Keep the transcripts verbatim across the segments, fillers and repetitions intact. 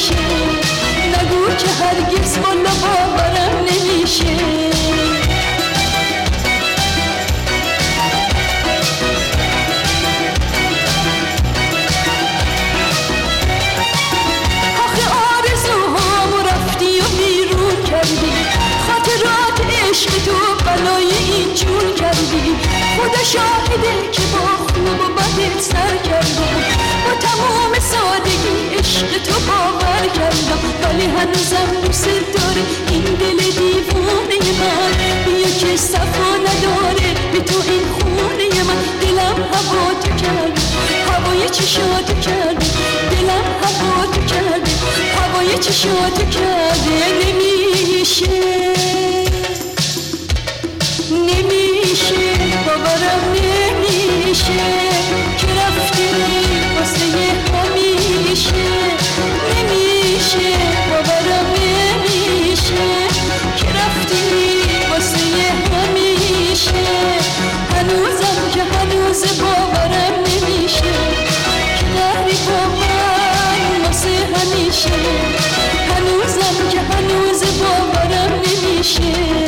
نمیشه، نگو که هرگز والا باورم نمیشه. آخه آرزوهامو رفتی و بیرون کردی، خاطرات عشق تو بلای این جون کردی. خدا شاهده که با خوب و بدت سر کردم، با تمام سادگی عشق تو باور کردم. ولی هنوزم دوست داره این دل دیوونه من، بیا که صفا نداره به تو این خونه من. دلم هوا تو کرده، هوای چشاتو کرده، دلم هوا تو کرده، هوای چشاتو کرده. نمیشه نمیشه باورم نمیشه که رفتی واسه همیشه. نمیشه باورم نمیشه که رفتی واسه همیشه. هنوزم که هنوز باورم نمیشه که نهری با من واسه همیشه. هنوزم که هنوز باورم نمیشه.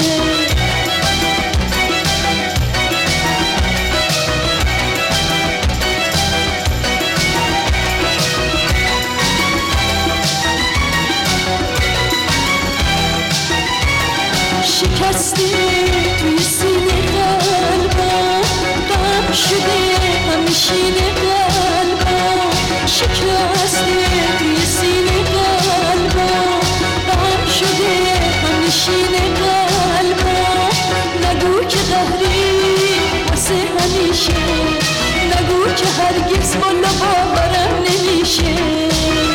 شکسته توی سینه قلبم، غم شده همیشینه قلبم. شکسته توی سینه قلبم، غم شده همیشینه قلبم. نگو که قهری واسه همیشه، نگو که هرگز والا باورم نمیشه.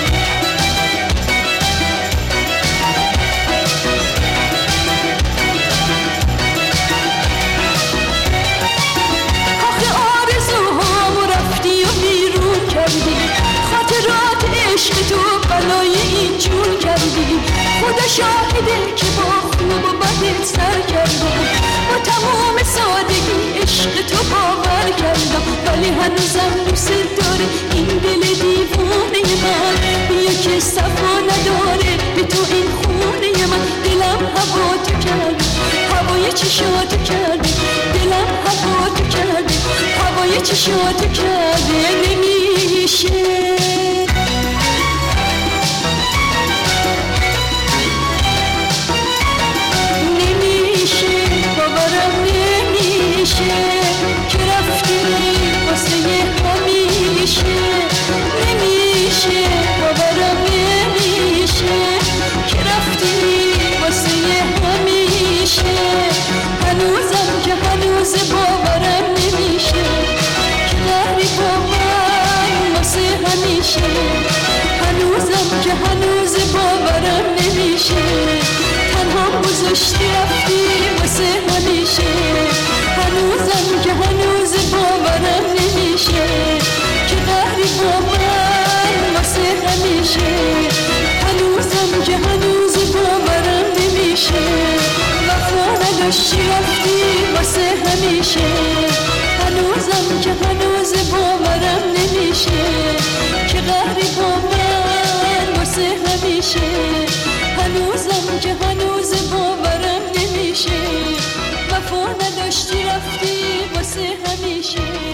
خاطرات عشق تو بلای این جون کردی. خدا شاهده که با خوب و بدت سر کردم، با تمام سادگی عشق تو باور کردم. ولی هنوزم دوست داره این دل دیوونه من، بیا که صفا نداره به تو این خونه من. دلم هوا تو کرده، هوای چشاتو کرده، دلم هوا تو کرده، هوای چشاتو کرده. نمیشه نمیشه باورم نمیشه که رفتی واسه همیشه. نمیشه باورم نمیشه که رفتی واسه همیشه. هنوزم که هنوز باورم نمیشه که نهری با من واسه همیشه. هنوزم که هنوز باورم نمیشه، تنها گذاشتی رفتی واسه همیشه. هنوزم که هنوز باورم نمیشه که قهری با من واسه همیشه. هنوزم که هنوز باورم نمیشه، وفا نداشتی رفتی واسه همیشه. هنوزم که هنوز باورم نمیشه که قهری با من واسه همیشه. هنوزم که هنوز باورم نمیشه، وفا نداشتی رفتی واسه همیشه.